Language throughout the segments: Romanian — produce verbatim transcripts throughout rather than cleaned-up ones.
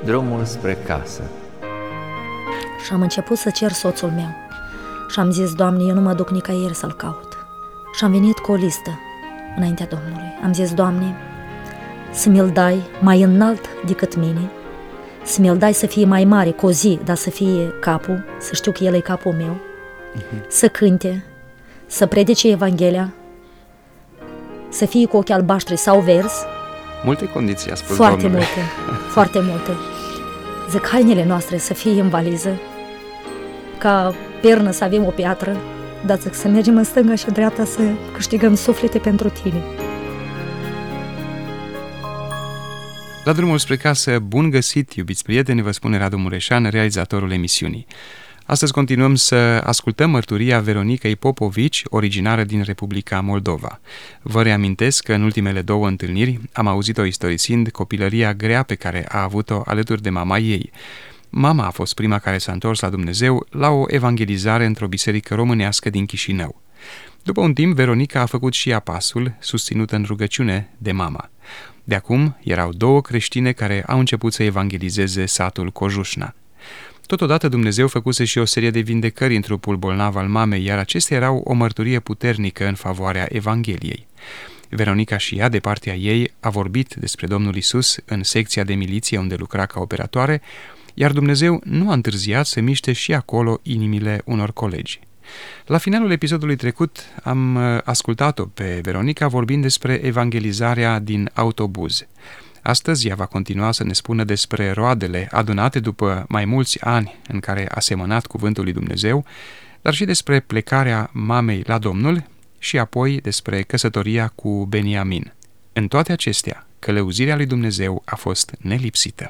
Drumul spre casă. Și am început să cer soțul meu. Și am zis, Doamne, eu nu mă duc nicăieri să-l caut. Și am venit cu o listă înaintea Domnului. Am zis, Doamne, să mi-l dai mai înalt decât mine, să mi-l dai să fie mai mare, cu o zi, dar să fie capul, să știu că el e capul meu, uh-huh. să cânte, să predice Evanghelia, să fie cu ochii albaștri sau verzi. Multe condiții a spus Foarte Domnule. multe, foarte multe. Zic, hainele noastre să fie în valiză, ca pernă să avem o piatră, dar zic, să mergem în stânga și în dreapta să câștigăm suflete pentru tine. La drumul spre casă, bun găsit, iubiți prieteni, vă spune Radu Mureșan, realizatorul emisiunii. Astăzi continuăm să ascultăm mărturia Veronicăi Popovici, originară din Republica Moldova. Vă reamintesc că în ultimele două întâlniri am auzit-o istorisind copilăria grea pe care a avut-o alături de mama ei. Mama a fost prima care s-a întors la Dumnezeu la o evangelizare într-o biserică românească din Chișinău. După un timp, Veronica a făcut și ea pasul, susținută în rugăciune de mama. De acum erau două creștine care au început să evangelizeze satul Cojușna. Totodată Dumnezeu făcuse și o serie de vindecări în trupul bolnav al mamei, iar acestea erau o mărturie puternică în favoarea Evangheliei. Veronica și ea, de partea ei, a vorbit despre Domnul Isus în secția de miliție unde lucra ca operatoare, iar Dumnezeu nu a întârziat să miște și acolo inimile unor colegi. La finalul episodului trecut am ascultat-o pe Veronica vorbind despre evangelizarea din autobuz. Astăzi ea va continua să ne spună despre roadele adunate după mai mulți ani în care a semănat cuvântul lui Dumnezeu, dar și despre plecarea mamei la Domnul și apoi despre căsătoria cu Beniamin. În toate acestea, călăuzirea lui Dumnezeu a fost nelipsită.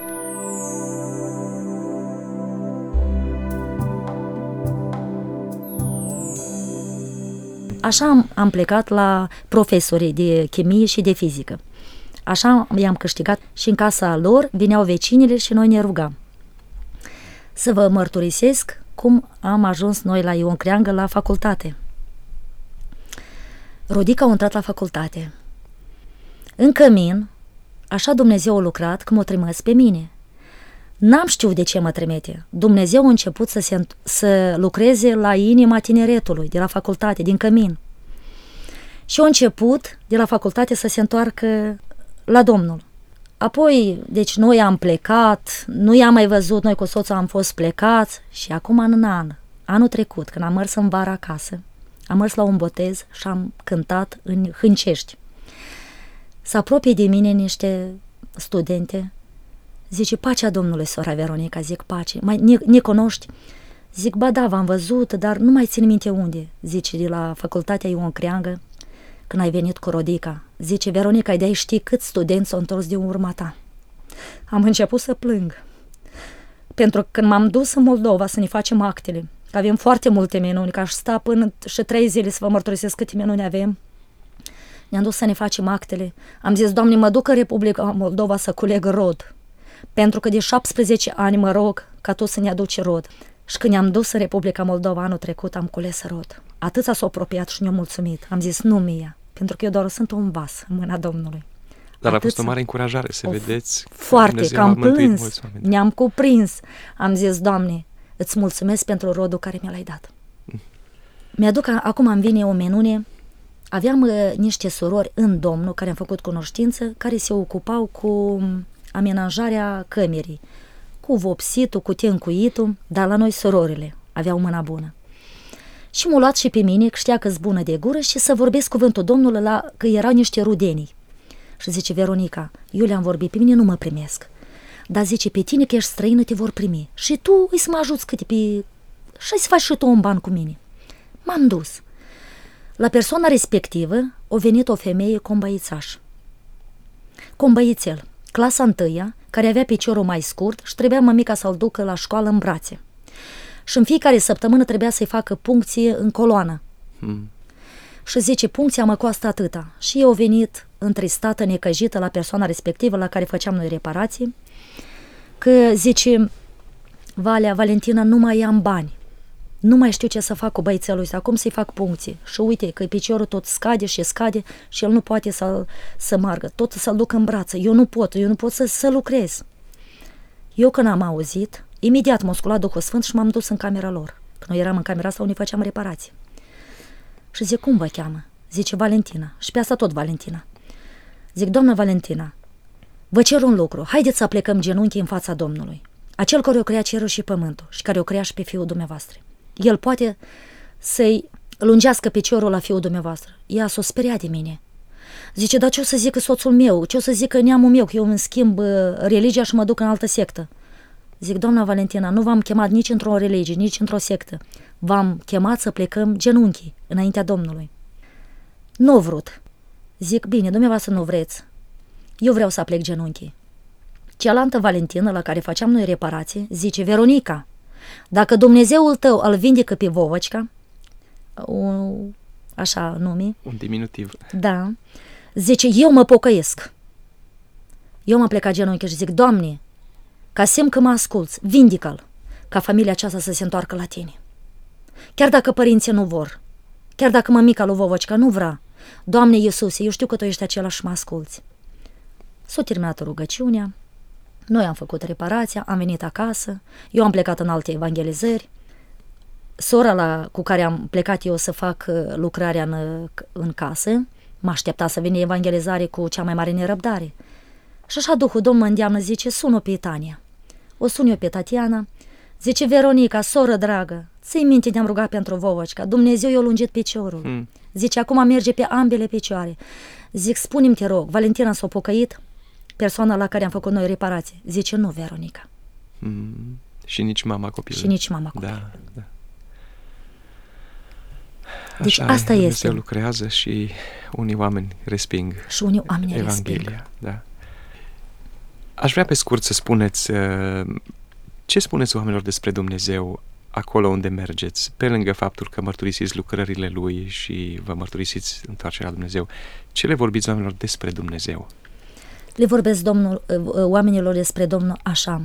Așa am, am plecat la profesorii de chimie și de fizică. Așa i-am câștigat și în casa lor vineau vecinile și noi ne rugam. Să vă mărturisesc cum am ajuns noi la Ion Creangă la facultate. Rodica a intrat la facultate. În cămin, așa Dumnezeu a lucrat că m-a trimis pe mine. N-am știut de ce mă trimite. Dumnezeu a început să, se, să lucreze la inima tineretului, de la facultate, din cămin. Și a început de la facultate să se întoarcă la Domnul. Apoi, deci noi am plecat, nu i-am mai văzut, noi cu soțul am fost plecați și acum în an, anul trecut, când am mers în vară acasă, am mers la un botez și am cântat în Hâncești. Se apropie de mine niște studente, zice, pacea Domnului, sora Veronica, zic, pace, mai ne, ne cunoști? Zic, ba da, v-am văzut, dar nu mai țin minte unde, zice, de la facultatea Ion Creangă, când ai venit cu Rodica. Zice, Veronica, de-ai știi câți studenți s-au întors din urma ta. Am început să plâng. Pentru că când m-am dus în Moldova să ne facem actele, că avem foarte multe minuni, că aș sta până și trei zile să vă mărturisesc câte minuni avem, ne-am dus să ne facem actele. Am zis, Doamne, mă duc în Republica Moldova să culeg rod, pentru că de șaptesprezece ani mă rog ca Tu să ne aduci rod. Și când ne-am dus în Republica Moldova anul trecut, am cules rod. Atâția s-au apropiat și ne-au mulțumit. Am zis, nu mie, pentru că eu doar sunt un vas în mâna Domnului. Dar a fost o mare încurajare să of, vedeți foarte, că am plâns, ne-am cuprins. Am zis, Doamne, îți mulțumesc pentru rodul care mi l-ai dat. Mm. Mi-aduc, acum îmi vine o minune. Aveam uh, niște surori în Domnul care am făcut cunoștință, care se ocupau cu amenajarea cămerii, cu vopsitul, cu tencuitul, dar la noi surorile aveau mâna bună. Și m-a luat și pe mine, că știa că-s bună de gură, și să vorbesc cuvântul Domnului, la, că erau niște rudenii. Și zice, Veronica, eu le-am vorbit, pe mine nu mă primesc. Dar zice, pe tine că ești străină te vor primi. Și tu îi să mă ajuți câte pe... și să faci și tu un ban cu mine. M-am dus. La persoana respectivă a venit o femeie cu un băițaș. Cu un băițel, clasa întâia, care avea piciorul mai scurt și trebuia mămica să-l ducă la școală în brațe. Și în fiecare săptămână trebuia să-i facă puncție în coloană. Hmm. Și zice, puncția mă costă atâta. Și eu au venit întristată, necăjită la persoana respectivă la care făceam noi reparații, că zice, Valea, Valentina, nu mai am bani. Nu mai știu ce să fac cu băițelul ăsta, acum să-i fac puncție. Și uite că piciorul tot scade și scade și el nu poate să, să margă, tot să-l duc în brață. Eu nu pot, eu nu pot să, să lucrez. Eu când am auzit, imediat m-a sculat Duhul Sfânt și m-am dus în camera lor. Când noi eram în camera asta, unde făceam reparații. Și zic, cum vă cheamă? Zice, Valentina. Și pe asta tot Valentina. Zic, doamna Valentina, vă cer un lucru, haideți să plecăm genunchii în fața Domnului. Acel care o crea cerul și pământul și care o crea și pe Fiul dumneavoastră. El poate să-i lungească piciorul la Fiul dumneavoastră. Ea s-o speria de mine. Zice, dar ce o să zică soțul meu? Ce o să zică neamul meu? Că eu îmi schimb religia și mă duc în altă sectă. Zic, doamna Valentina, nu v-am chemat nici într-o religie, nici într-o sectă. V-am chemat să plecăm genunchii înaintea Domnului. Nu vrut. Zic, bine, dumneavoastră nu vreți. Eu vreau să plec genunchii. Cealaltă Valentină, la care făceam noi reparații, zice, Veronica, dacă Dumnezeul tău îl vindecă pe Vovăcica, o, așa nume. Un diminutiv. Da. Zice, eu mă pocăiesc. Eu m-am plecat genunchi și zic, Doamne, ca semn că mă asculți, vindică-l, ca familia aceasta să se întoarcă la tine. Chiar dacă părinții nu vor, chiar dacă mămica lui Vovăcica nu vrea, Doamne Iisuse, eu știu că Tu ești acela și mă asculți. S-a terminat rugăciunea, noi am făcut reparația, am venit acasă, eu am plecat în alte evangelizări, sora la, cu care am plecat eu să fac lucrarea în, în casă, m-a așteptat să vină evangelizare cu cea mai mare nerăbdare. Și așa Duhul Domnului mă îndeamnă, zice, sun-o pe Tania. O sun eu pe Tatiana, zice, Veronica, soră dragă, ții minte, ne-am rugat pentru Vovăcica, Dumnezeu i-a lungit piciorul. Hmm. Zice, acum merge pe ambele picioare. Zic, spune-mi, te rog, Valentina s-a pocăit? Persoana la care am făcut noi reparație. Zice, nu, Veronica. Hmm. Și nici mama copilului. Și nici mama copilului. Da, da. Deci așa asta e, este. Dumnezeu lucrează și unii oameni resping și unii oameni Evanghelia. resping. Da. Aș vrea pe scurt să spuneți ce spuneți oamenilor despre Dumnezeu acolo unde mergeți, pe lângă faptul că mărturisiți lucrările Lui și vă mărturisiți întoarcerea la Dumnezeu. Ce le vorbiți oamenilor despre Dumnezeu? Le vorbesc Domnul, oamenilor despre Domnul așa.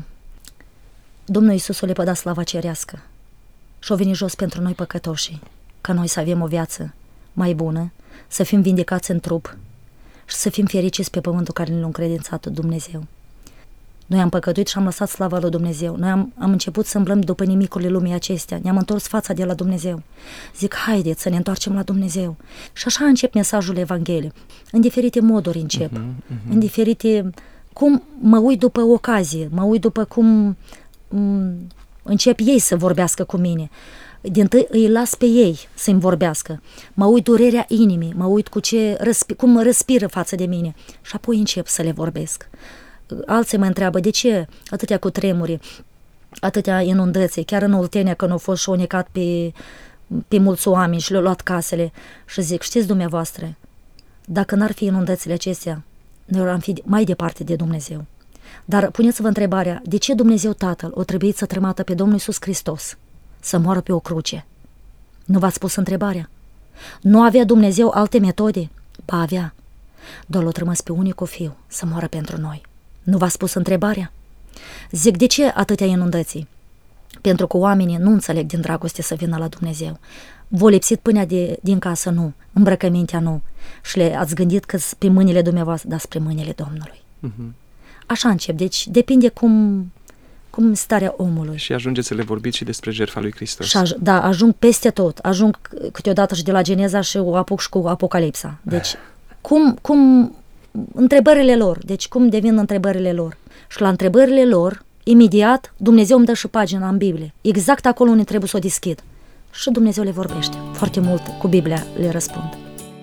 Domnul Iisus o le păda slava cerească și o veni jos pentru noi păcătoșii, ca noi să avem o viață mai bună, să fim vindecați în trup și să fim fericiți pe pământul care ne l-a încredințat Dumnezeu. Noi am păcătuit și am lăsat slava lui Dumnezeu. Noi am, am început să îmblăm după nimicurile lumii acestea. Ne-am întors fața de la Dumnezeu. Zic, haideți să ne întoarcem la Dumnezeu. Și așa încep mesajul Evangheliei. În diferite moduri încep. Uh-huh, uh-huh. În diferite... Cum mă uit după ocazie, mă uit după cum m- încep ei să vorbească cu mine. Dintâi îi las pe ei să-mi vorbească. Mă uit durerea inimii, mă uit cu ce răspi- cum răspiră față de mine. Și apoi încep să le vorbesc. Alții mă întreabă, de ce atâtea cutremuri, atâtea inundații, chiar în Oltenia, când au fost șonecat pe, pe mulți oameni și le-au luat casele. Și zic, știți dumneavoastră, dacă n-ar fi inundațiile acestea, noi am fi mai departe de Dumnezeu. Dar puneți-vă întrebarea, de ce Dumnezeu Tatăl o trebuit să trămată pe Domnul Iisus Hristos să moară pe o cruce? Nu v-ați pus întrebarea? Nu avea Dumnezeu alte metode? Ba avea, doar l-a trămas pe unicul Fiu să moară pentru noi. Nu v-ați pus întrebarea? Zic, de ce atâtea inundații? Pentru că oamenii nu înțeleg din dragoste să vină la Dumnezeu. V-a lipsit pâinea de, din casă? Nu. Îmbrăcămintea? Nu. Și le-ați gândit că pe mâinile dumneavoastră, dar spre mâinile Domnului. Uh-huh. Așa încep. Deci depinde cum, cum starea omului. Și ajungeți să le vorbiți și despre jertfa lui Hristos. Și aj- da, ajung peste tot. Ajung câteodată și de la Geneza și o apuc și cu Apocalipsa. Deci cum... cum întrebările lor, deci cum devin întrebările lor. Și la întrebările lor, imediat, Dumnezeu îmi dă și pagina în Biblie, exact acolo unde trebuie să o deschid. Și Dumnezeu le vorbește. Foarte mult cu Biblia le răspund.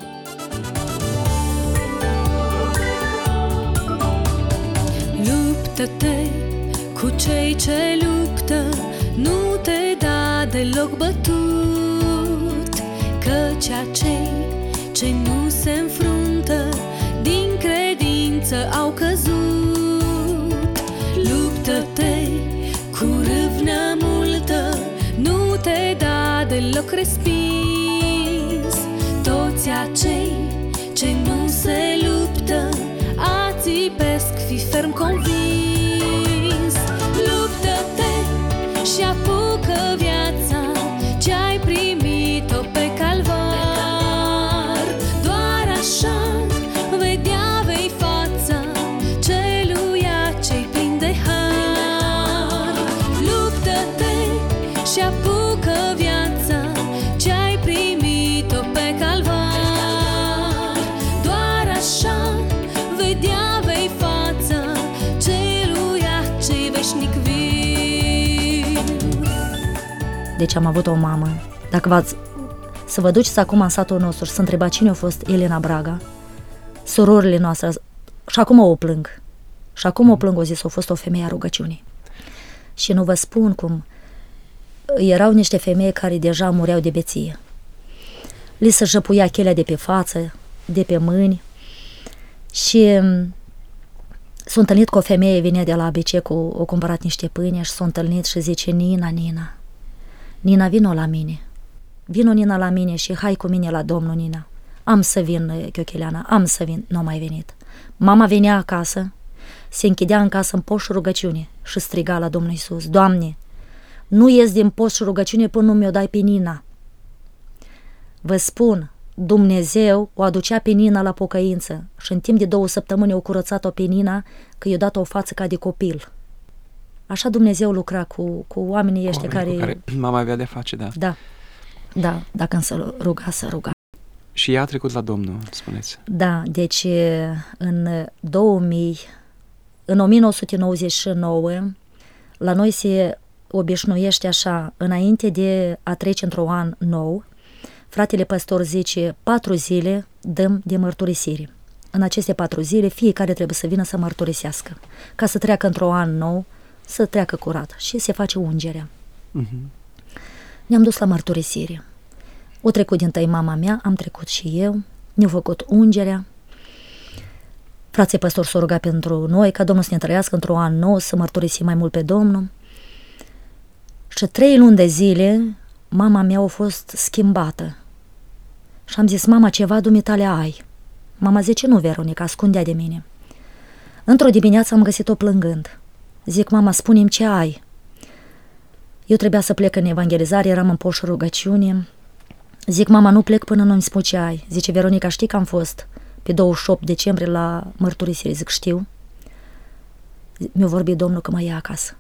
Luptă-te cu cei ce luptă, nu te da deloc bătut, căci acei ce nu se înfruntă din credință au căzut. Luptă-te cu râvnă multă, nu te da deloc respins. Toți acei ce nu se luptă ațipesc, fi ferm convins. Luptă-te și apucă viața ce-ai primit-o pe calvar. Doar așa vedea vei fața celuia ce-i plin de har. deci am avut o mamă. Dacă v-ați, să vă duceți acum în satul nostru și să întrebați cine a fost Elena Braga, surorile noastre, și acum o plâng. Și acum o plâng, o zis, a fost o femeie a rugăciunii. Și nu vă spun cum erau niște femei care deja mureau de beție. Li se jăpuia chelea de pe față, de pe mâini. Și s-a întâlnit cu o femeie, vine de la A B C, cu, o cumpărat niște pâine și s-a întâlnit și zice, Nina, Nina, Nina, vino la mine. Vino, Nina, la mine și hai cu mine la Domnul, Nina. Am să vin, Chiocheleana, am să vin. Nu a mai venit. Mama venea acasă, se închidea în casă în post și rugăciune și striga la Domnul Iisus, Doamne, nu ies din post și rugăciune până nu mi-o dai pe Nina. Vă spun, Dumnezeu o aducea pe Nina la pocăință și în timp de două săptămâni o curățat-o pe Nina că i-a dat o față ca de copil. Așa Dumnezeu lucra cu, cu oamenii ăștia care... Cu care mama avea de face, da. Da, da, dacă însă ruga, să ruga. Și ea a trecut la Domnul, spuneți. Da, deci în două mii, în o mie nouă sute nouăzeci și nouă, la noi se obișnuiește așa, înainte de a trece într-un an nou, fratele păstor zice, patru zile dăm de mărturisire. În aceste patru zile, fiecare trebuie să vină să mărturisească, ca să treacă într-un an nou, să treacă curat și se face ungerea. Uh-huh. Ne-am dus la mărturisire. O trecut din tăi mama mea, am trecut și eu, ne-au făcut ungerea. Frații păstori s-au rugat pentru noi, ca Domnul să ne trăiască într-un an nou, să mărturisim mai mult pe Domnul. Și trei luni de zile, mama mea a fost schimbată. Și am zis, mama, ceva dumitale ai. Mama zice, nu, Veronica, ascundea de mine. Într-o dimineață am găsit-o plângând. Zic, mama, spune-mi ce ai. Eu trebuia să plec în evangelizare, eram în poș rugăciune. Zic, mama, nu plec până nu-mi spui ce ai. Zice, Veronica, știi că am fost pe douăzeci și opt decembrie la mărturisire? Zic, știu. Mi-a vorbit Domnul că mă ia acasă.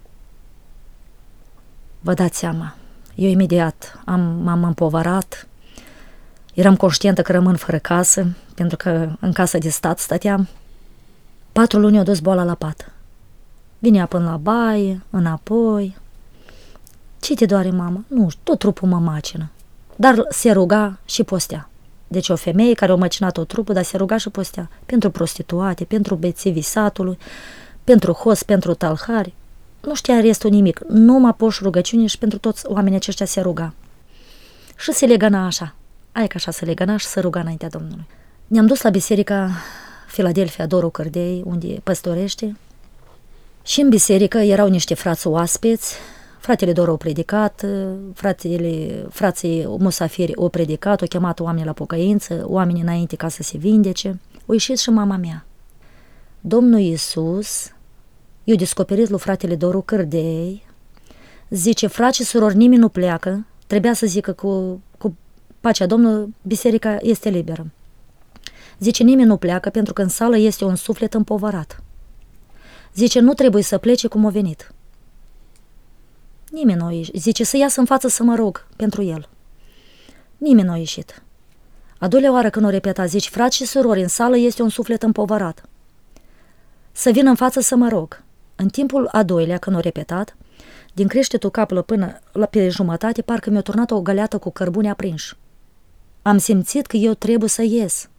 Vă dați seama, eu imediat am, m-am împovărat, eram conștientă că rămân fără casă, pentru că în casa de stat stăteam. Patru luni au dus boala la pat. Vinea până la baie, înapoi. Ce te doare, mamă? Nu știu, tot trupul mă macină. Dar se ruga și postea. Deci o femeie care a măcinat tot trupul, dar se ruga și postea. Pentru prostituate, pentru bețivii satului, pentru hoți, pentru talhari. Nu știa restul nimic. Numai poș rugăciune și pentru toți oamenii aceștia se ruga. Și se legăna așa. Ai că așa se legăna și se ruga înaintea Domnului. Ne-am dus la biserica Filadelfia Doru Cârdei, unde păstorește. Și în biserică erau niște frați oaspeți. Fratele Doru au predicat, fratele, frații musafiri au predicat, au chemat oamenii la pocăință, oamenii înainte ca să se vindece. O ieșit și mama mea. Domnul Iisus i-a descoperit lui fratele Doru Cârdei, zice, frați și surori, nimeni nu pleacă, trebuia să zică cu, cu pacea Domnului, biserica este liberă. Zice, nimeni nu pleacă pentru că în sală este un suflet împovărat. Zice, nu trebuie să plece cum a venit. Nimeni nu a ieșit. Zice, să iasă în față să mă rog pentru el. Nimeni nu a ieșit. A doilea oară când o repeta, zice, frați și surori, în sală este un suflet împovărat. Să vin în față să mă rog. În timpul a doilea, când o repetat, din creștetul capului până la pe jumătate, parcă mi-a turnat o găleată cu cărbune aprinși. Am simțit că eu trebuie să ies.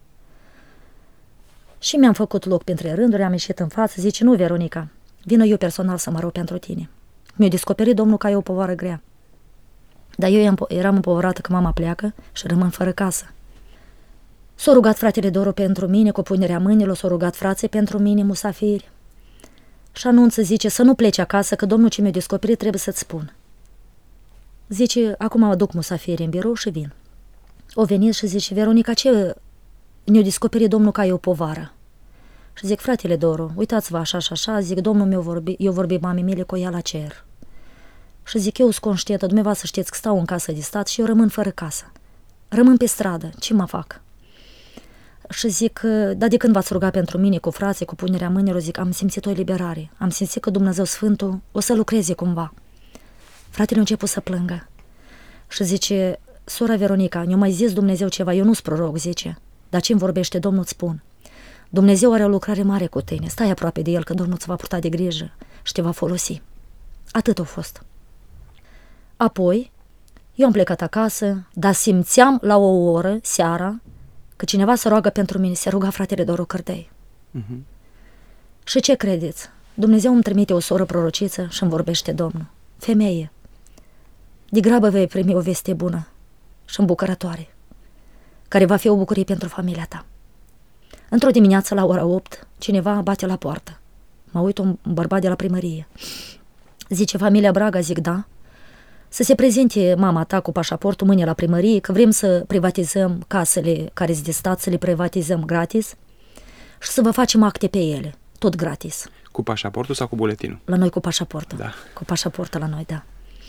Și mi-am făcut loc printre rânduri, am ieșit în față, zice, nu, Veronica, vină eu personal să mă rog pentru tine. Mi-a descoperit Domnul că ai o povară grea. Dar eu eram împovărată că mama pleacă și rămân fără casă. S-a rugat fratele Doru pentru mine cu punerea mâinilor, s-a rugat frații pentru mine, musafiri. Și anunță, zice, să nu pleci acasă, că Domnul ce mi-a descoperit trebuie să-ți spun. Zice, acum mă duc musafiri în birou și vin. O venit și zice, Veronica, ce ne-a descoperit Domnul că ai o povară? Și zic, fratele Doru, uitați-vă așa și așa, zic, Domnul mi-a vorbit, eu vorbi mamei mele cu ea la cer. Și zic, eu sunt conștientă, dumneavoastră știți că stau în casă de stat și eu rămân fără casă. Rămân pe stradă, ce mă fac? Și zic, dar de când v-ați rugat pentru mine cu frații, cu punerea mâinilor, zic, am simțit o eliberare, am simțit că Dumnezeu Sfântul o să lucreze cumva. Fratele a început să plângă și zice, sora Veronica, ne-a mai zis Dumnezeu ceva, eu nu-s proroc, zice, dar ce-mi vorbește Domnul îți spun. Dumnezeu are o lucrare mare cu tine, stai aproape de El că Domnul îți va purta de grijă și te va folosi. Atât a fost. Apoi, Eu am plecat acasă, dar simțeam la o oră, seara, că cineva se roagă pentru mine. Se ruga fratele Doru Cârdei. Uh-huh. Și ce credeți? Dumnezeu îmi trimite o soră prorociță și îmi vorbește Domnul. Femeie, de grabă vei primi o veste bună și îmbucurătoare, care va fi o bucurie pentru familia ta. Într-o dimineață, la ora opt, cineva bate la poartă. Mă uit, un bărbat de la primărie. Zice, familia Braga, zic da, să se prezinte mama ta cu pașaportul mâine la primărie, că vrem să privatizăm casele care sunt de stat, să le privatizăm gratis și să vă facem acte pe ele, tot gratis. Cu pașaportul sau cu buletinul? La noi cu pașaportul. Da. Cu pașaportul la noi, da.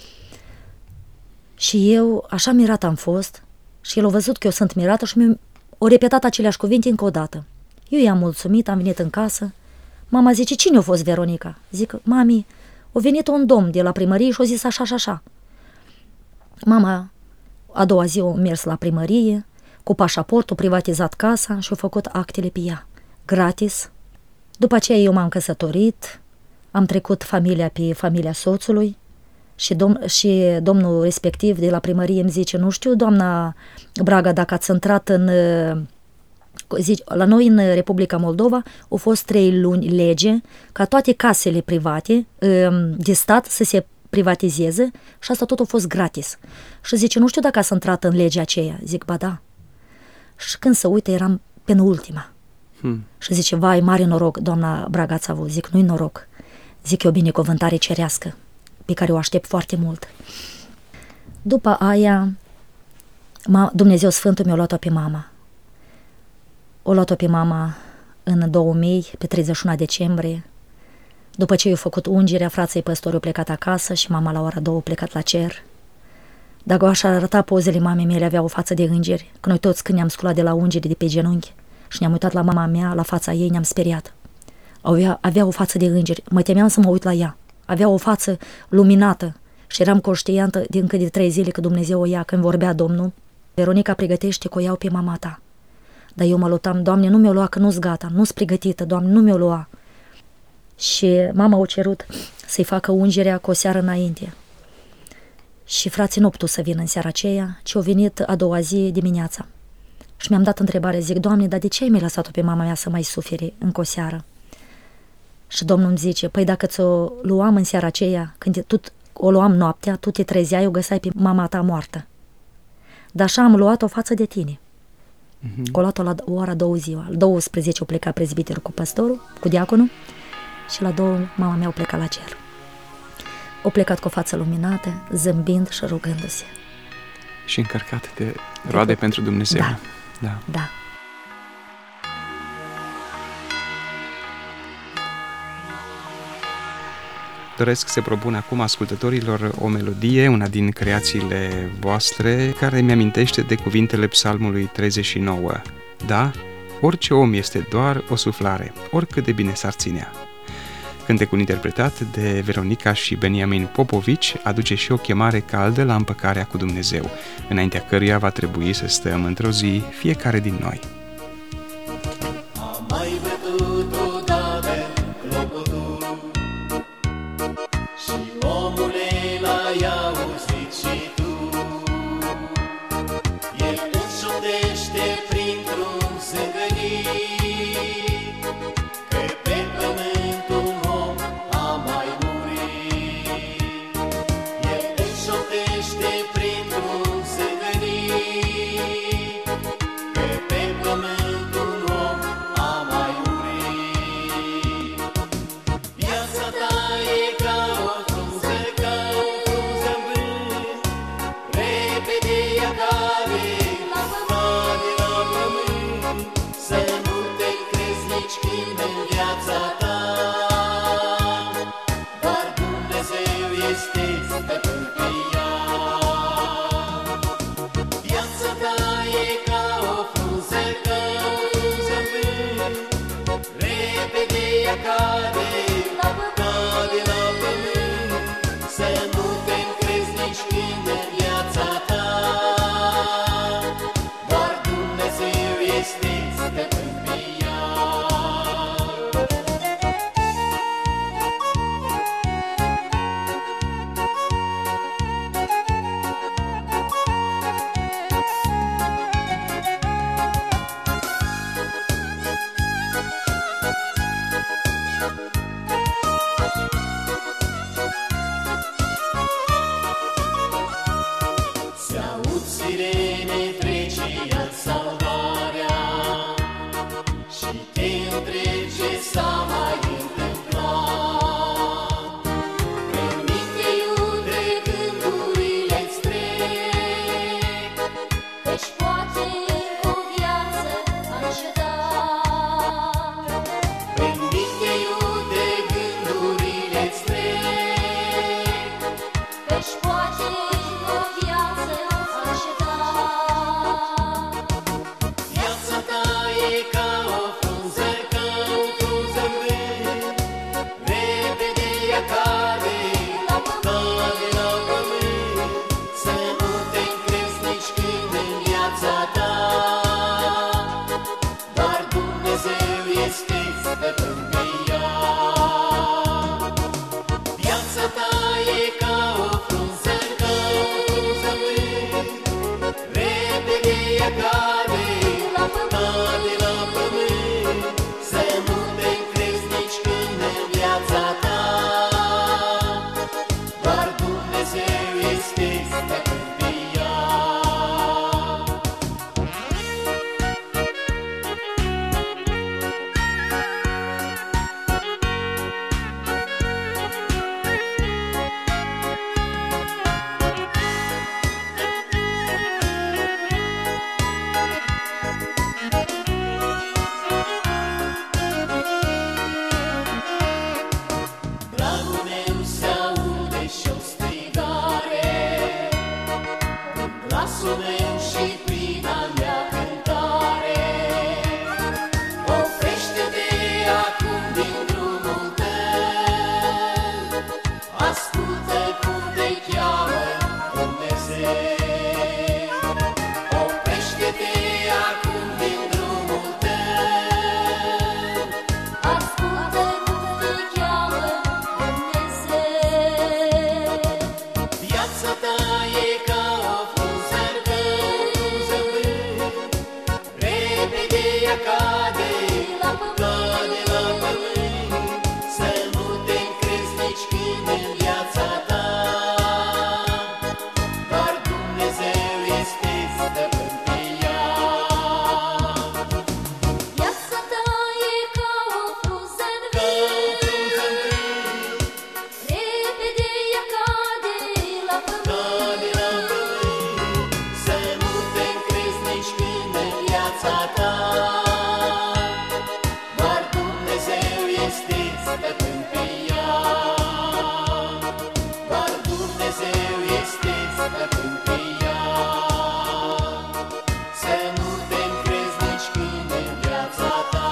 Și eu, așa mirată am fost, și el a văzut că eu sunt mirată și mi-a repetat aceleași cuvinte încă o dată. Eu i-am mulțumit, am venit în casă. Mama zice, cine a fost Veronica? Zic, mami, a venit un domn de la primărie și a zis așa și așa. Mama, a doua zi a mers la primărie, cu pașaportul, privatizat casa și a făcut actele pe ea, gratis. După aceea eu m-am căsătorit, am trecut familia pe familia soțului și, dom- și domnul respectiv de la primărie îmi zice, nu știu, doamna Braga, dacă ați intrat în... Zice, la noi în Republica Moldova au fost trei luni lege ca toate casele private de stat să se privatizeze și asta tot a fost gratis. Și zice, nu știu dacă ați intrat în legea aceea. Zic, ba da. Și când se uită, eram penultima. Hmm. Și zice, vai, mare noroc, doamna Braga ați avut. Zic, nu-i noroc. Zic, e o binecuvântare cerească pe care o aștept foarte mult. După aia, Dumnezeu Sfântul mi-a luat-o pe mama. O luat-o pe mama în două mii, pe treizeci și unu decembrie. După ce i-a făcut ungerea, frații păstori au plecat acasă și mama la ora două a plecat la cer. Dacă aș arăta pozele mamei mele, avea o față de îngeri, că noi toți când ne-am sculat de la ungere de pe genunchi și ne-am uitat la mama mea, la fața ei, ne-am speriat. Avea, avea o față de îngeri, mă temeam să mă uit la ea. Avea o față luminată și eram conștientă de încă de trei zile că Dumnezeu o ia, când vorbea Domnul. Veronica, pregătește că o iau pe mama ta. Dar eu mă lutam, Doamne, nu mi-o lua, că nu-s gata, nu-s pregătită, Doamne, nu mi-o lua. Și mama a cerut să-i facă ungerea cu o seară înainte. Și frații n-au putut să vină în seara aceea, ci au venit a doua zi dimineața. Și mi-am dat întrebare, zic, Doamne, dar de ce ai mai lăsat-o pe mama mea să mai sufere încă o seară? Și Domnul îmi zice, păi dacă ți-o luam în seara aceea, când tu o luam noaptea, tu te trezeai, o găseai pe mama ta moartă. Dar așa am luat-o față de tine. Uh-huh. O luat-o la ora două ziua. La douăsprezece o pleca prezbiterul cu păstorul, cu diaconul, și la două mama mea o pleca la cer. O plecat cu o față luminată, zâmbind și rugându-se. Și încărcat de roade de pentru Dumnezeu. Da, da. da. Doresc să propun acum ascultătorilor o melodie, una din creațiile voastre, care mi-amintește de cuvintele Psalmului treizeci și nouă. Da, orice om este doar o suflare, oricât de bine s-ar ținea. Cântecul interpretat de Veronica și Beniamin Popovici aduce și o chemare caldă la împăcarea cu Dumnezeu, înaintea căruia va trebui să stăm într-o zi fiecare din noi. Am mai văzut odată clopotul și omule l-ai auzit și tu. El înșodește printr-un zângănit că pe pământ un om a mai murit. El înșodește printr-un zângănit că pe pământ un om a mai murit. și te întreb ce s-a mai întâmplat. Prin minte iute gândurile-ți trec, Căci poate cu viață a încetat. prin minte iute gândurile-ți trec. Căci poate cu viață a încetat. Viața ta e ca o frunză, ca o frunză în vânt. Repede ea cade, cade la pământ. Să nu te încrezi nici când în viața ta, doar Dumnezeu este stăpân pe ea. Viața ta e ca o frunză, ca o frunză în vânt. Repede ea cade, cade la pământ. Să nu te încrezi nici când în viața ta, doar Dumnezeu este stăpân pe ea. Dragul meu se aude și-o strigare, în glasul meu și prina mea cântare. Oprește-te acum din drumul tău, ascultă cum te cheamă Dumnezeu. Oprește-te acum din drumul tău, Ascultă cum te cheamă Dumnezeu. viața ta e ca o frunză, ca o frunză în vânt. Repede ea cade, cade la pământ. Să nu te încrezi nici când în viața ta, doar Dumnezeu este stăpân pe ea. Viața ta e ca o frunză în Ca o vânt. frunză în vânt, Repede ea cade la cade la pământ. pământ. Să nu te încrezi nici când în viața ta, doar Dumnezeu este stăpân pe ea. Doar Dumnezeu este stăpân pe ea. Să nu te încrezi nici când în viața ta.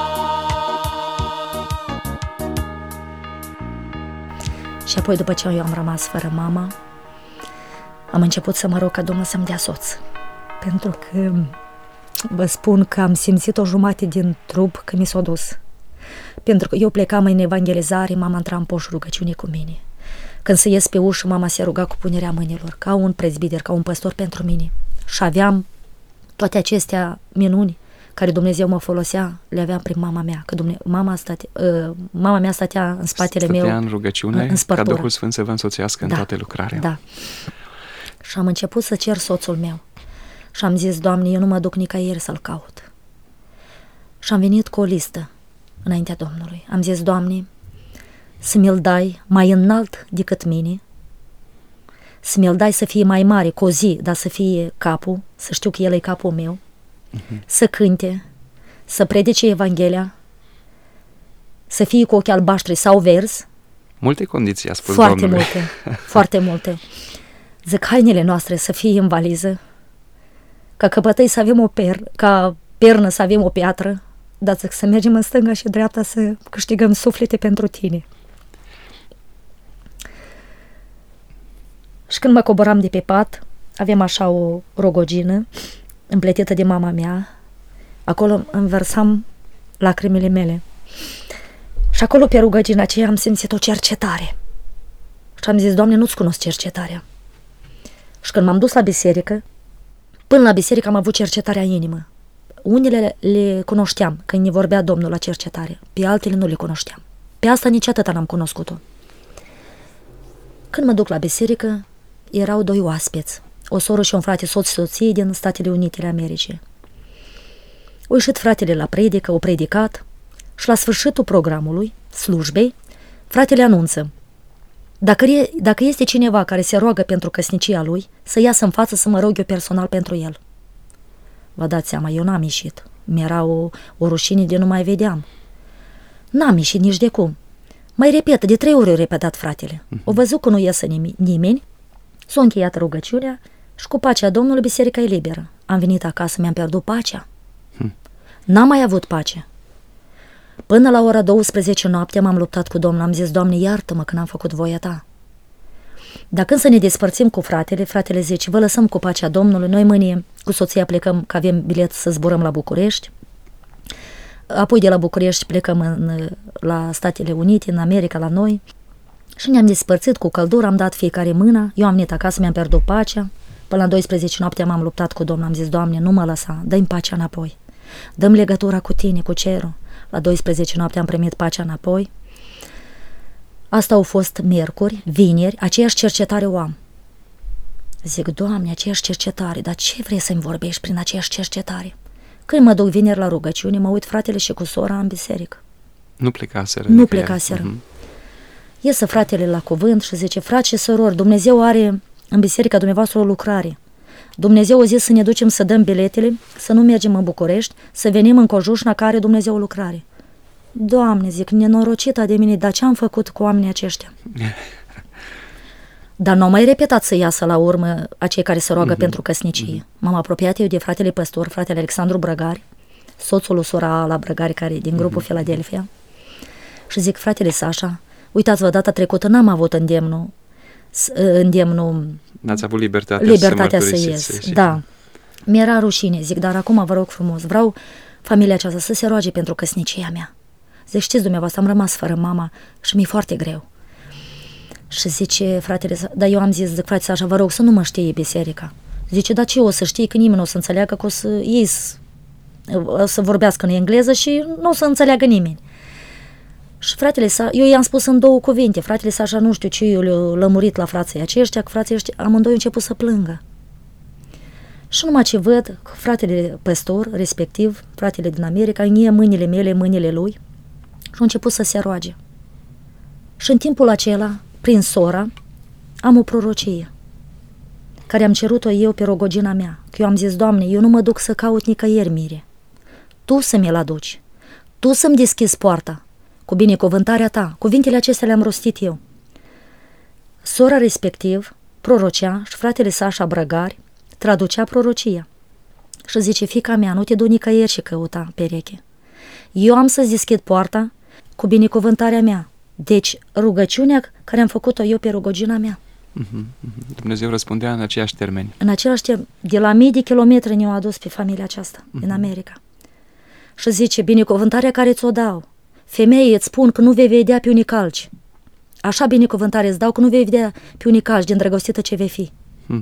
Și apoi, după ce eu am rămas fără mama, am început să mă rog ca Domnul să-mi dea soț. Pentru că vă spun că am simțit o jumătate din trup că mi s-a dus. Pentru că eu plecam în evangelizare, mama intra în poș rugăciune cu mine. Când se ies pe ușă, mama se ruga cu punerea mâinilor, ca un prezbiter, ca un păstor pentru mine. Și aveam toate acestea minuni care Dumnezeu mă folosea, le aveam prin mama mea. Că Dumne- mama, state, uh, mama mea stătea în spatele Stătea meu. în rugăciune în ca spărtură. Duhul Sfânt să vă însoțească în Da, toate lucrarea. Da. Și am început să cer soțul meu. Și am zis, Doamne, eu nu mă duc nicăieri să-l caut. Și am venit cu o listă înaintea Domnului. Am zis, Doamne, să mi-l dai mai înalt decât mine, să mi-l dai să fie mai mare, cu o zi, dar să fie capul, să știu că el e capul meu, uh-huh. să cânte, să predice Evanghelia, să fie cu ochii albaștri sau verzi. Multe condiții a spus Foarte Domnului. multe, foarte multe. Zic, hainele noastre să fie în valiză, ca căpătăi să avem o per, ca pernă să avem o piatră, dar zic, să mergem în stânga și dreapta să câștigăm suflete pentru tine. Și când mă coboram de pe pat, aveam așa o rogogină împletită de mama mea, acolo îmi vărsam lacrimile mele. Și acolo pe rugăciunea aceea am simțit o cercetare. Și am zis, Doamne, nu-ți cunosc cercetarea. Și când m-am dus la biserică, până la biserică am avut cercetarea în inimă. Unele le cunoșteam când ne vorbea Domnul la cercetare, pe altele nu le cunoșteam. Pe asta nici atâta n-am cunoscut-o. Când mă duc la biserică, erau doi oaspeți, o soră și un frate, soț și soție din Statele Unite ale Americii. O ieșit fratele la predică, o predicat și la sfârșitul programului, slujbei, fratele anunță: Dacă, e, dacă este cineva care se roagă pentru căsnicia lui, să iasă în față să mă rog eu personal pentru el. Vă dați seama, eu n-am ieșit. Mi-era o, o rușine de nu mai vedeam. N-am ieșit nici de cum. Mai repetă, de trei ori o repetat fratele. O văzut că nu iesă nimi, nimeni, s-a încheiat rugăciunea și cu pacea Domnului biserica e liberă. Am venit acasă, mi-am pierdut pacea. Hmm. N-am mai avut pace. Până la ora douăsprezece noaptea m-am luptat cu Domnul, am zis: Doamne, iartă-mă că n-am făcut voia Ta. Dar când să ne despărțim cu fratele, fratele zice: vă lăsăm cu pacea Domnului, noi mâine cu soția plecăm, că avem bilet să zburăm la București. Apoi de la București plecăm în, la Statele Unite, în America, la noi. Și ne-am despărțit cu căldură, am dat fiecare mâna, eu am venit acasă, mi-am pierdut pacea. Până la douăsprezece noaptea m-am luptat cu Domnul, am zis: Doamne, nu mă lăsa, dă-mi pacea înapoi. Dă-mi legătura cu Tine, cu cerul. La douăsprezece noaptea am primit pacea înapoi. Asta au fost miercuri, vineri, aceeași cercetare o am. Zic: Doamne, aceeași cercetare, dar ce vrei să-mi vorbești prin aceeași cercetare? Când mă duc vineri la rugăciune, mă uit fratele și cu sora în biserică. Nu plecaseră. Nu plecaseră. Uh-huh. Iesă fratele la cuvânt și zice: frați și sorori, Dumnezeu are în biserica dumneavoastră o lucrare. Dumnezeu a zis să ne ducem să dăm biletele, să nu mergem în București, să venim în Cojușna care Dumnezeu o lucrare. Doamne, zic, nenorocita de mine, dar ce am făcut cu oamenii aceștia? Dar nu am mai repetat să iasă la urmă acei care se roagă uh-huh. pentru căsnicie. Uh-huh. M-am apropiat eu de fratele păstor, fratele Alexandru Brăgari, soțul lui sora la Brăgari, care e din grupul uh-huh. Philadelphia, și zic: fratele Sașa, uitați-vă, data trecută n-am avut îndemnul, îndemnul N-ați avut libertatea, libertatea să, să ies. Da. Mi-era rușine, zic, dar acum vă rog frumos, vreau familia aceasta să se roage pentru căsnicia mea. Zic: știți dumneavoastră, am rămas fără mama și mi-e foarte greu. Și zice fratele, dar eu am zis, zic, frate Sașa, vă rog să nu mă știe biserica. Zice: dar ce o să știi, că nimeni nu o să înțeleagă, că o să ei o să vorbească în engleză și nu o să înțeleagă nimeni. Și fratele Sașa, eu i-am spus în două cuvinte, fratele Sașa nu știu ce, eu le-a lămurit la frații aceștia, că frații ăștia, amândoi au început să plângă. Și numai ce văd, fratele păstor, respectiv, fratele din America, înie mâinile mele, mâinile lui și a început să se roage. Și în timpul acela, prin sora, am o prorocie care am cerut-o eu pe rogogina mea. Că eu am zis: Doamne, eu nu mă duc să caut nicăieri mire. Tu să mi-l aduci. Tu să-mi deschizi poarta cu binecuvântarea Ta. Cuvintele acestea le-am rostit eu. Sora respectiv prorocea și fratele Sașa Brăgari traducea prorocia. Și zice: fiica mea, nu te du nicăieri și căuta pereche. Eu am să-ți deschid poarta cu binecuvântarea mea. Deci, rugăciunea care am făcut-o eu pe rugăciunea mea. Uh-huh, uh-huh. Dumnezeu răspundea în aceiași termeni. În același timp, de la mii de kilometri ne-au adus pe familia aceasta, uh-huh. din America. Și zice: binecuvântarea care ți-o dau, femeie, îți spun că nu vei vedea pe unii calci. Așa binecuvântare îți dau că nu vei vedea pe unii calci, din drăgostită ce vei fi. Hmm.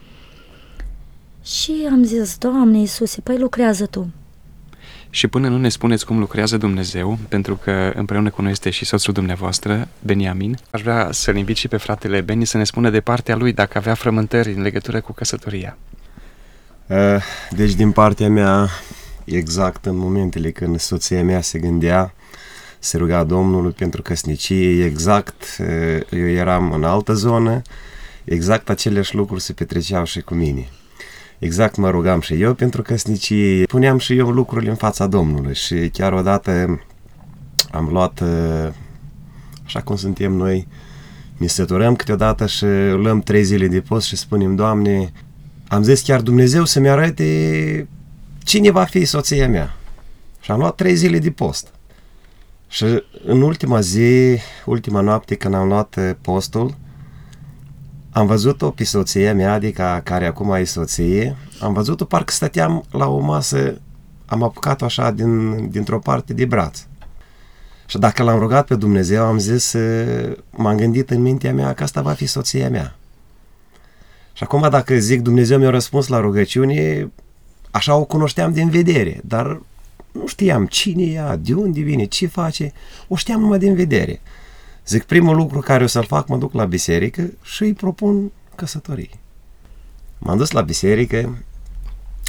Și am zis: Doamne Iisuse, păi lucrează Tu. Și până nu ne spuneți cum lucrează Dumnezeu, pentru că împreună cu noi este și soțul dumneavoastră, Beniamin, aș vrea să-l invit și pe fratele Beni să ne spună de partea lui dacă avea frământări în legătură cu căsătoria. Deci din partea mea, exact în momentele când soția mea se gândea, se ruga Domnului pentru căsnicie, exact eu eram în altă zonă, exact aceleași lucruri se petreceau și cu mine. Exact mă rugam și eu pentru căsnicie, puneam și eu lucrurile în fața Domnului și chiar odată am luat, așa cum suntem noi, ne săturăm câteodată și luăm trei zile de post și spunem: Doamne, am zis chiar Dumnezeu să-mi arate cine va fi soția mea. Și am luat trei zile de post. Și în ultima zi, ultima noapte când am luat postul, am văzut-o pe soția mea, adică care acum e soție, am văzut-o parcă stăteam la o masă, am apucat-o așa din, dintr-o parte de braț. Și dacă l-am rugat pe Dumnezeu, am zis, m-am gândit în mintea mea că asta va fi soția mea. Și acum dacă zic Dumnezeu mi-a răspuns la rugăciune, așa o cunoșteam din vedere, dar nu știam cine e ea, de unde vine, ce face, o știam numai din vedere. Zic, primul lucru care o să-l fac, mă duc la biserică și îi propun căsătorie. M-am dus la biserică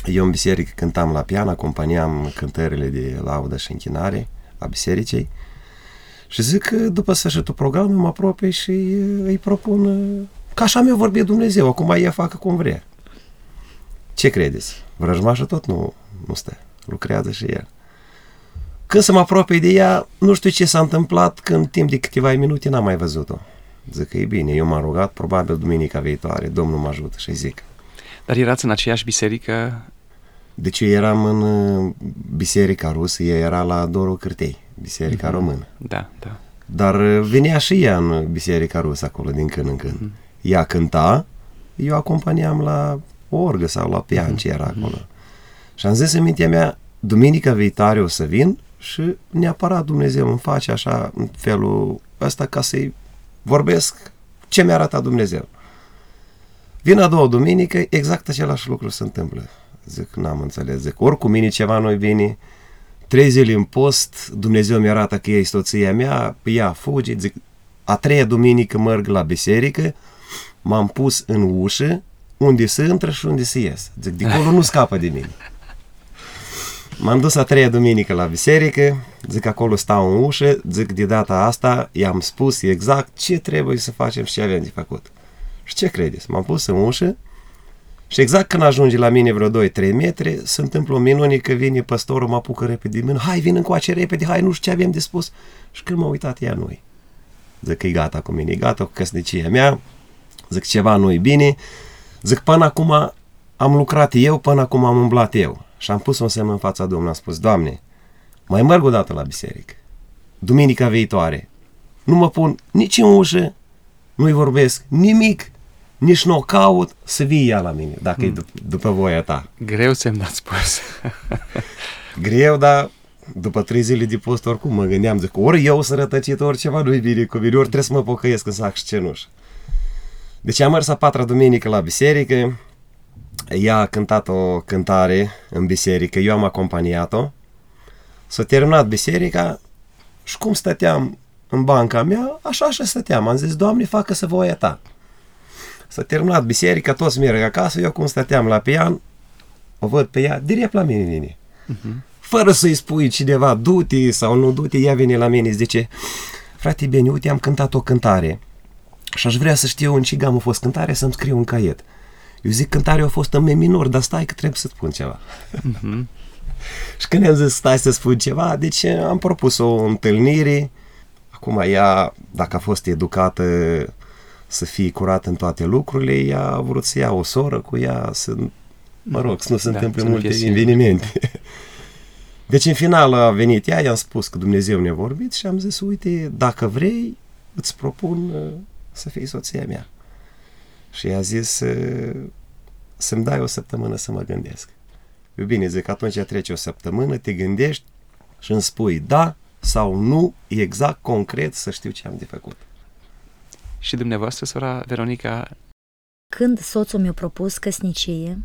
Eu în biserică cântam la pian, acompaniam cântările de laudă și închinare a bisericii și zic că după sfârșitul programului mă apropie și îi propun că așa mi-a vorbit Dumnezeu, acum ea facă cum vrea. Ce credeți? Vrăjmașul tot nu, nu stă, lucrează și el. Când să mă apropie de ea, nu știu ce s-a întâmplat, că în timp de câteva minute n-am mai văzut-o. Zic că e bine, eu m-am rugat, probabil duminica viitoare, Domnul mă ajută și zic. Dar erați în aceeași biserică? Deci eu eram în biserica rusă, ea era la Dorul Cârtei, biserica mm-hmm. română. Da, da. Dar venea și ea în biserica rusă acolo din când în când. Mm-hmm. Ea cânta, eu acompaniam la orgă sau la pian, mm-hmm. ce era acolo. Mm-hmm. Și am zis în mintea mea, duminica viitoare o să vin și neapărat Dumnezeu îmi face așa în felul ăsta ca să-i vorbesc ce mi-a arătat Dumnezeu. Vin a doua duminică, exact același lucru se întâmplă. Zic, n-am înțeles. Zic, ori cu mine ceva nu-i bine, trei zile în post, Dumnezeu mi arată că e soția mea, ea fuge. Zic, a treia duminică merg la biserică, m-am pus în ușă, unde se intră și unde se ies. Zic, de acolo nu scapă de mine. M-am dus a treia duminică la biserică, zic, acolo stau în ușă, zic, de data asta i-am spus exact ce trebuie să facem și ce avem de făcut. Și ce credeți? M-am pus în ușă și exact când ajunge la mine vreo doi trei metri, se întâmplă o minune că vine păstorul, mă apucă repede de mână, hai, vin încoace repede, hai, nu știu ce avem de spus. Și când m-a uitat, ea nu-i. Zic că e gata cu mine, e gata cu căsnicia mea, zic, ceva nu-i bine, zic, până acum am lucrat eu, până acum am umblat eu. Și am pus un semn în fața Domnului, am spus, Doamne, mai merg o dată la biserică, duminica viitoare, nu mă pun nici în ușă, nu-i vorbesc nimic, nici nu o caut, să vii ea la mine, dacă hmm. e dup- după voia ta. Greu semn ați spus. Greu, dar după trei zile de post oricum mă gândeam, zic, ori eu sunt rătăcit, ori ceva nu-i bine cu mine, ori trebuie să mă pocăiesc în sac și cenușă. Deci am mers a patra duminică la biserică, ea a cântat o cântare în biserică, eu am acompaniat-o, s-a terminat biserica și cum stăteam în banca mea, așa și stăteam. Am zis, Doamne, facă-se voia ta. S-a terminat biserica, toți merg acasă, eu cum stăteam la pian, o văd pe ea, direct la mine vine. Uh-huh. Fără să-i spui cineva, du-te sau nu du-te, ea vine la mine și zice, frate, bine, uite, am cântat o cântare și aș vrea să știu în ce gamă a fost cântare, să-mi scriu un caiet. Eu zic, cântarea a fost în mi minor, dar stai că trebuie să-ți spun ceva. Uh-huh. Și când am zis, stai să spun ceva, deci am propus o întâlnire. Acum ea, dacă a fost educată să fie curată în toate lucrurile, ea a vrut să ia o soră cu ea, să, mă rog, să nu se da, întâmple multe evenimente. Deci în final a venit ea, i-am spus că Dumnezeu ne-a vorbit și am zis, uite, dacă vrei, îți propun să fii soția mea. Și i-a zis să-mi dai o săptămână să mă gândesc. Eu bine, zic, atunci trece o săptămână, te gândești și îmi spui da sau nu, exact, concret, să știu ce am de făcut. Și dumneavoastră, sora Veronica? Când soțul mi-a propus căsnicie,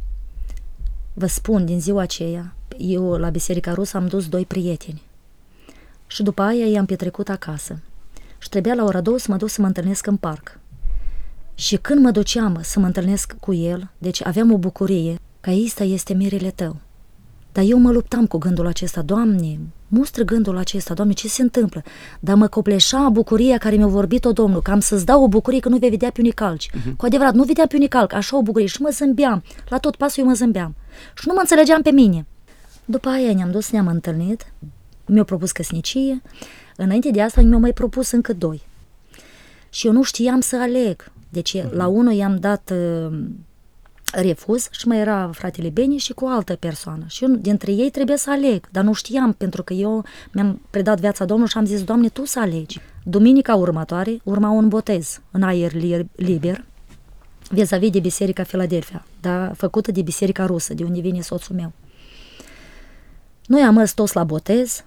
vă spun, din ziua aceea, eu la Biserica Rusă am dus doi prieteni. Și după aia i-am petrecut acasă. Și trebuia la ora două să mă duc să mă întâlnesc în parc. Și când mă duceam să mă întâlnesc cu el, deci aveam o bucurie, că aici este mirele tău. Dar eu mă luptam cu gândul acesta, Doamne, mustră gândul acesta, Doamne, ce se întâmplă? Dar mă copleșa bucuria care mi-a vorbit-o Domnul, că am să-ți dau o bucurie că nu vei vedea pe unii calci. Uh-huh. Cu adevărat, nu vedea pe unii calci, așa o bucurie. Și mă zâmbeam, la tot pasul eu mă zâmbeam. Și nu mă înțelegeam pe mine. După aia ne-am dus, ne-am întâlnit, mi-a propus căsnicie, înainte de asta mi-a mai propus încă doi. Și eu nu știam să aleg. Deci uh-huh. la unul i-am dat uh, refuz și mai era fratele Beni și cu o altă persoană. Și eu dintre ei trebuie să aleg, dar nu știam, pentru că eu mi-am predat viața Domnului și am zis, Doamne, Tu să alegi. Duminica următoare urma un botez în aer liber, vis-a-vis de Biserica Filadelfia, dar făcută de Biserica Rusă, de unde vine soțul meu. Noi am mers toți la botez,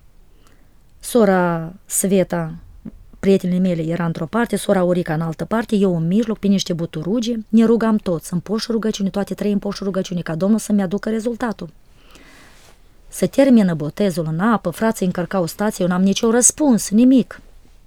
sora Sveta, prietenii mele, era într-o parte, sora Orica în altă parte, eu în mijloc, pe niște buturugi, ne rugam toți, în poșul rugăciune, toate trei în poșul rugăciune, ca Domnul să-mi aducă rezultatul. Se termină botezul în apă, frații încărcau stația, eu n-am nicio răspuns, nimic.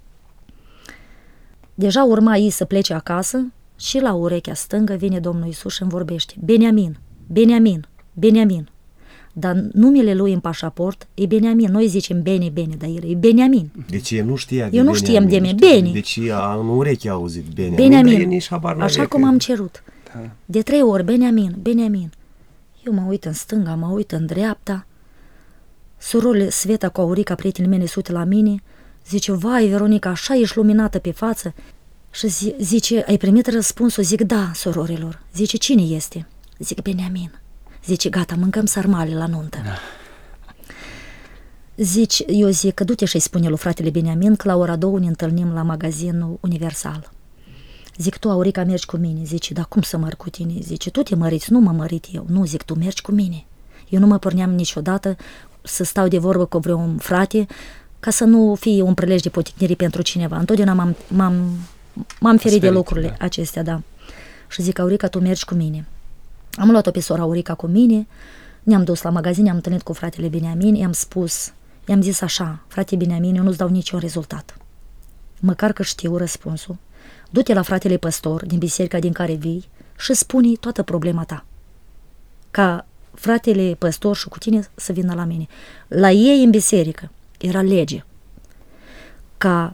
Deja urma ei să plece acasă și la urechea stângă vine Domnul Iisus și îmi vorbește, Beniamin, Beniamin, Beniamin. Dar numele lui în pașaport e Beniamin. Noi zicem Beni, Beni, dar el e Beniamin. Deci el nu știa de Eu nu știam de mine. Beni. Deci a, în ureche a auzit Beniamin, Beniamin. dar el nici habar n-avea Așa că- cum am cerut. Da. De trei ori, Beniamin, Beniamin. Eu mă uit în stânga, mă uit în dreapta. Surorile Sveta cu Aurica, prietenii mei, se uită la mine. Zice, vai, Veronica, așa ești luminată pe față. Și zi- zice, ai primit răspunsul? Zic, da, surorilor. Zice, cine este? Zic, Beniamin. Zice, gata, mâncăm sarmale la nuntă. Da. Zici, eu zic că du-te și-i spune lui fratele Beniamin că la ora două ne întâlnim la magazinul Universal. Zic, tu, Aurica, mergi cu mine. Zice, dar cum să măr cu tine? Zice, tu te măriți, nu mă mărit eu. Nu, zic, tu mergi cu mine. Eu nu mă porneam niciodată să stau de vorbă cu vreun frate ca să nu fie un prilej de poticnire pentru cineva. Întotdeauna m-am, m-am, m-am ferit de lucrurile da. acestea, da. Și zic, Aurica, tu mergi cu mine. Am luat-o pe sora Aurica cu mine, ne-am dus la magazin, ne-am întâlnit cu fratele Beniamin, i-am spus, i-am zis așa, frate Beniamin, eu nu-ți dau niciun rezultat. Măcar că știu răspunsul. Du-te la fratele păstor din biserica din care vii și spune toată problema ta. Ca fratele păstor și cu tine să vină la mine. La ei în biserică era lege ca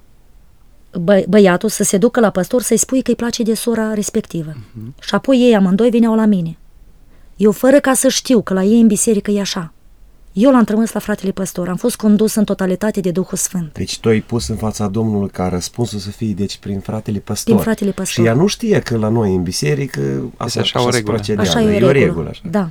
bă- băiatul să se ducă la păstor să-i spui că îi place de sora respectivă. Uh-huh. Și apoi ei amândoi vineau la mine. Eu fără ca să știu că la ei în biserică e așa. Eu l-am trimis la fratele păstor, am fost condus în totalitate de Duhul Sfânt. Deci tu ai pus în fața Domnului ca răspunsul să fie deci prin fratele păstor. Prin fratele păstor. Și ea nu știe că la noi în biserică asta așa o se regulă. procedează. Așa e, e o regulă. Așa. Da.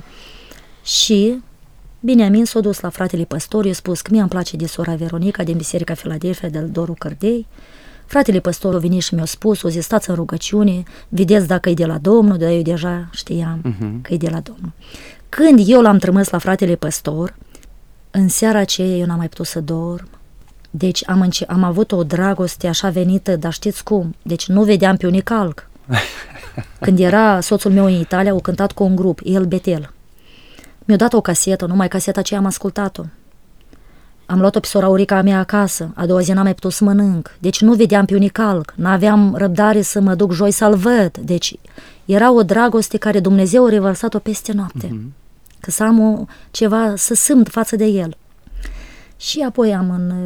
Și Beniamin s-a dus la fratele păstor, i-a spus că mie îmi place de sora Veronica din biserica Filadelfia de Doru Cărdei. Fratele păstor a venit și mi-a spus, o zis, stați în rugăciune, vedeți dacă e de la Domnul, dar eu deja știam uh-huh. că e de la Domnul. Când eu l-am trimis la fratele păstor, în seara aceea eu n-am mai putut să dorm. Deci am, înce- am avut o dragoste așa venită, dar știți cum? Deci nu vedeam pe unii calc. Când era soțul meu în Italia, au cântat cu un grup, El Betel. Mi-a dat o casetă, numai caseta aceea am ascultat-o. Am luat-o pe sora Aurica a mea acasă, a doua zi n-am mai putut să mănânc. Deci nu vedeam pe unii calc, n-aveam răbdare să mă duc joi să-l văd. Deci era o dragoste care Dumnezeu a revărsat-o peste noapte. Mm-hmm. Că să am o, ceva să simt față de el. Și apoi am, în,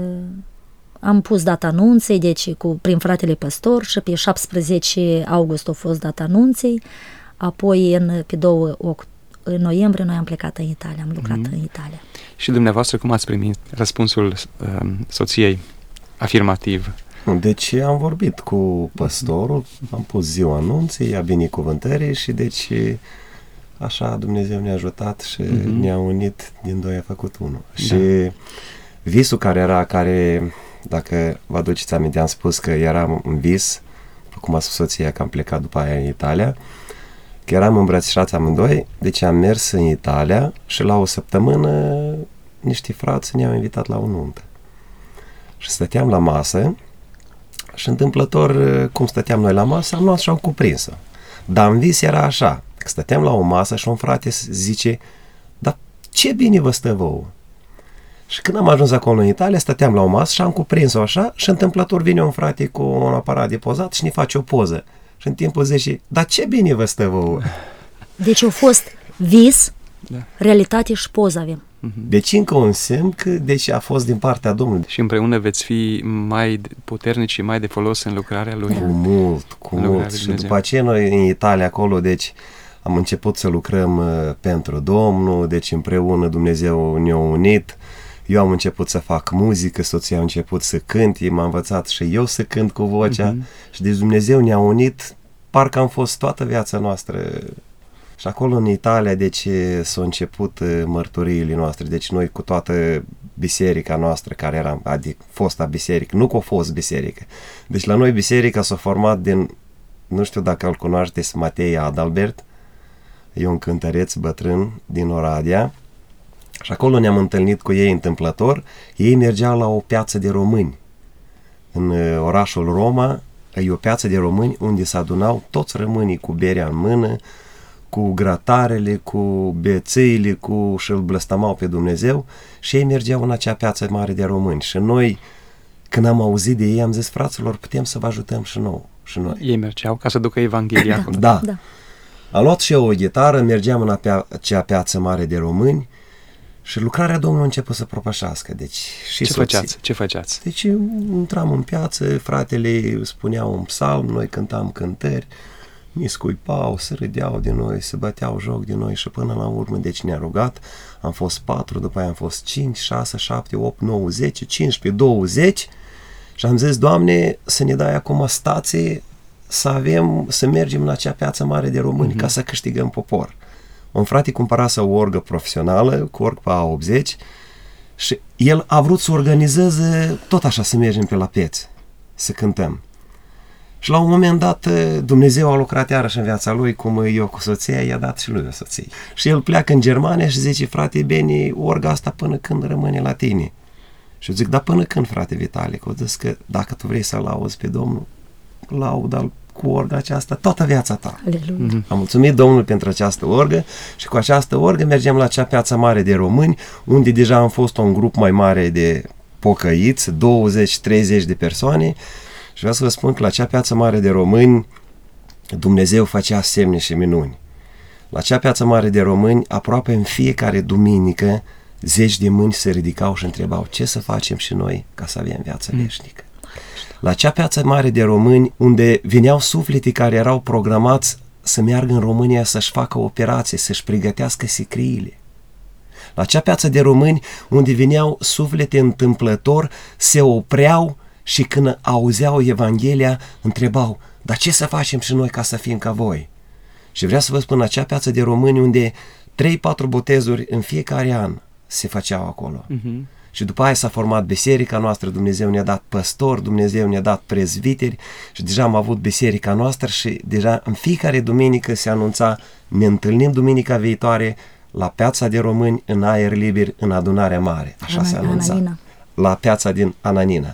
am pus data anunței, deci cu, prin fratele păstor, și pe șaptesprezece august a fost data anunței, apoi în, pe doi în noiembrie noi am plecat în Italia, am lucrat mm-hmm. în Italia. Și dumneavoastră cum ați primit răspunsul uh, soției afirmativ? Deci am vorbit cu păstorul, am pus ziua anunței, a binecuvântării și deci așa Dumnezeu ne-a ajutat și mm-hmm. ne-a unit, din doi a făcut unul. Da. Și visul care era, care, dacă vă aduceți aminte, am spus că eram în vis, cum a spus soția că am plecat după aia în Italia, că eram îmbrățișați amândoi, deci am mers în Italia și la o săptămână niște frați ne-au invitat la o nuntă. Și stăteam la masă și întâmplător, cum stăteam noi la masă, am luat și am cuprins-o. Dar în vis era așa, că stăteam la o masă și un frate zice, dar ce bine vă stă vouă? Și când am ajuns acolo în Italia, stăteam la o masă și am cuprins-o așa și întâmplător vine un frate cu un aparat de pozat și ne face o poză. Și în timpul zice, dar ce bine vă stă vouă? Deci a fost vis, da. Realitate și poză avem. Deci încă un semn că deci a fost din partea Domnului. Și împreună veți fi mai puternici și mai de folos în lucrarea Lui. Cu mult, cu mult. Și după aceea noi în Italia acolo, deci am început să lucrăm uh, pentru Domnul, deci împreună Dumnezeu ne-a unit. Eu am început să fac muzică, soția a început să cânte, m-a învățat și eu să cânt cu vocea. Uh-huh. Și deci Dumnezeu ne-a unit, parcă am fost toată viața noastră. Și acolo în Italia, deci s-au început mărturiile noastre, deci noi cu toată biserica noastră care era, adică fosta biserică, nu că a fost biserică. Deci la noi biserica s-a format din, nu știu dacă îl cunoașteți, Matei Adalbert, e un cântăreț bătrân din Oradea, și acolo ne-am întâlnit cu ei întâmplător. Ei mergeau la o piață de români în orașul Roma, e o piață de români unde se adunau toți românii cu berea în mână, cu gratarele, cu bețâile, cu și îl blăstămau pe Dumnezeu, și ei mergeau în acea piață mare de români. Și noi, când am auzit de ei, am zis, fraților, putem să vă ajutăm și, nou, și noi. Ei mergeau ca să ducă Evanghelia. Da, acolo. Da. da. Am luat și eu o ghitară, mergeam în acea piață mare de români și lucrarea Domnului a început să propășească. Deci, și Ce soții. făceați? Ce făceați? Deci intram în piață, fratele spunea un psalm, noi cântam cântări, ni scuipau, se râdeau de noi, se băteau joc de noi și până la urmă, deci ne-a rugat, am fost patru, după aia am fost cinci, șase, șapte, opt, nouă, zece, cincisprezece, douăzeci și am zis, Doamne, să ne dai acum stație să avem, să mergem în acea piață mare de români, mm-hmm. ca să câștigăm popor. Un frate cumpărase o orgă profesională, cu org pe A optzeci, și el a vrut să organizeze tot așa, să mergem pe la piețe, să cântăm. Și la un moment dat Dumnezeu a lucrat iarăși în viața lui, cum eu cu soția, i-a dat și lui o soție. Și el pleacă în Germania și zice, frate, bine, orga asta până când rămâne la tine? Și eu zic, da, până când, frate Vitalic? O zis că dacă tu vrei să-L auzi pe Domnul, laudă-L cu orga aceasta toată viața ta. Aleluia. Mm-hmm. Am mulțumit Domnului pentru această orgă și cu această orgă mergem la acea piață mare de români, unde deja am fost un grup mai mare de pocăiți, douăzeci treizeci de persoane, și vreau să vă spun că la acea piață mare de români Dumnezeu făcea semne și minuni. La acea piață mare de români, aproape în fiecare duminică, zeci de mâini se ridicau și întrebau ce să facem și noi ca să avem viață veșnică. La acea piață mare de români, unde veneau suflete care erau programați să meargă în România să-și facă operații, să-și pregătească sicriile. La acea piață de români, unde veneau suflete întâmplător, se opreau și când auzeau Evanghelia, întrebau, dar ce să facem și noi ca să fim ca voi? Și vreau să vă spun, acea piață de români unde trei patru botezuri în fiecare an se făceau acolo. Uh-huh. Și după aia s-a format biserica noastră, Dumnezeu ne-a dat păstori, Dumnezeu ne-a dat prezbiteri și deja am avut biserica noastră și deja în fiecare duminică se anunța, ne întâlnim duminica viitoare la piața de români în aer liber în adunarea mare. Așa se anunța. Ananina. La piața din Ananina.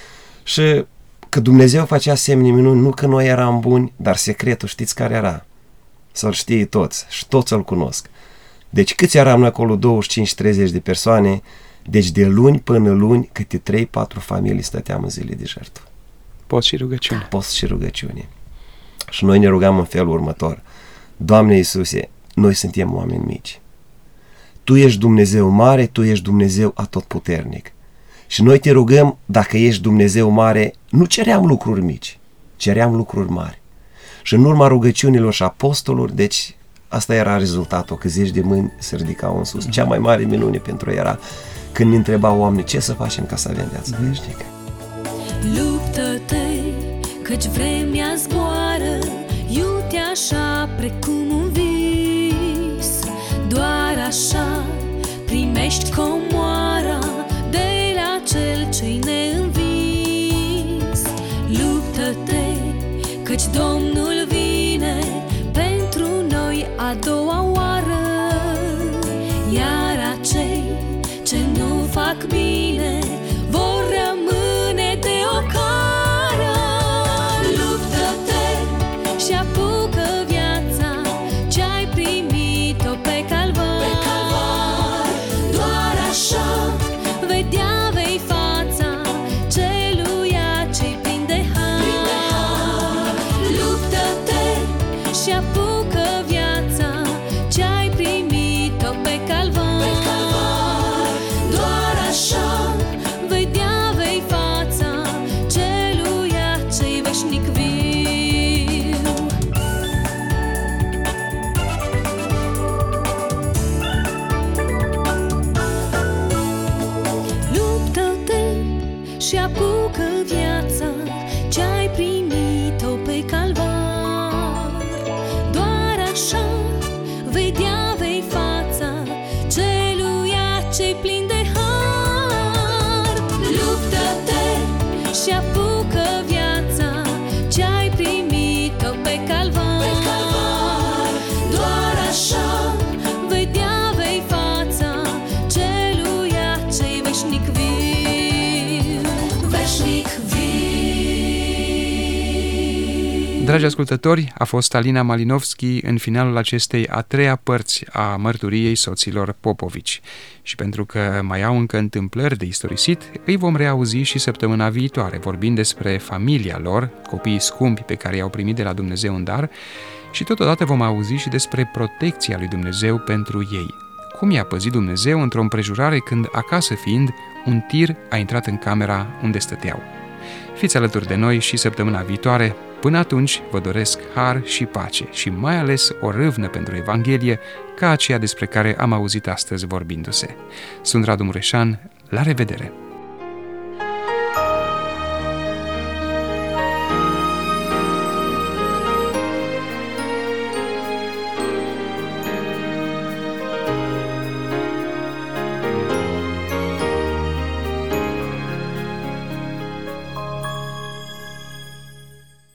Și că Dumnezeu facea semne minuni, nu că noi eram buni, dar secretul știți care era? Să-l știe toți și toți îl cunosc. Deci câți eram noi acolo, douăzeci și cinci treizeci de persoane, deci de luni până luni, câte trei patru familii stăteam în zile de jertfă. Post și rugăciune. Post și rugăciune. Și noi ne rugam în felul următor. Doamne Iisuse, noi suntem oameni mici. Tu ești Dumnezeu mare, Tu ești Dumnezeu atotputernic. Și noi te rugăm, dacă ești Dumnezeu mare, nu ceream lucruri mici, ceream lucruri mari. Și în urma rugăciunilor și apostolilor, deci asta era rezultatul, că zeci de mâini se ridicau în sus. Cea mai mare minune pentru ei era când ne întrebau oamenii ce să facem ca să avem viață veșnică. Luptă-te, căci vremea zboară, iute așa precum un vis. Doar așa primești comoara de la cel ce-i neînvins. Luptă-te, căci Domnul vine pentru noi a doua oară. Iar acei ce nu fac bine vor rămâne de ocară. Luptă-te și apucă viața ce-ai primit-o pe calvar. Pe calvar. Doar așa vedea vei fața celuia ce-i plin de har. Luptă-te și apucă viața ce-ai primit-o pe calvar. Pe calvar. Doar așa vedea vei fața celuia ce-i veșnic viu. Luptă-te și apucă viața ce-ai primit-o pe calvar. Doar așa vedea vei fața celuia ce-i plin de har. Luptă-te și apucă viața ce-ai primit-o pe calvar. Pe calvar. Doar așa vedea vei fața celuia ce-i veșnic viu. Veșnic viu. Dragi ascultători, a fost Alina Malinovski în finalul acestei a treia părți a mărturiei soților Popovici. Și pentru că mai au încă întâmplări de istorisit, îi vom reauzi și săptămâna viitoare, vorbind despre familia lor, copiii scumpi pe care i-au primit de la Dumnezeu în dar, Și totodată vom auzi și despre protecția lui Dumnezeu pentru ei. Cum i-a păzit Dumnezeu într-o împrejurare când, acasă fiind, un tir a intrat în camera unde stăteau. Fiți alături de noi și săptămâna viitoare. Până atunci vă doresc har și pace și mai ales o râvnă pentru Evanghelie ca aceea despre care am auzit astăzi vorbindu-se. Sunt Radu Mureșan, la revedere!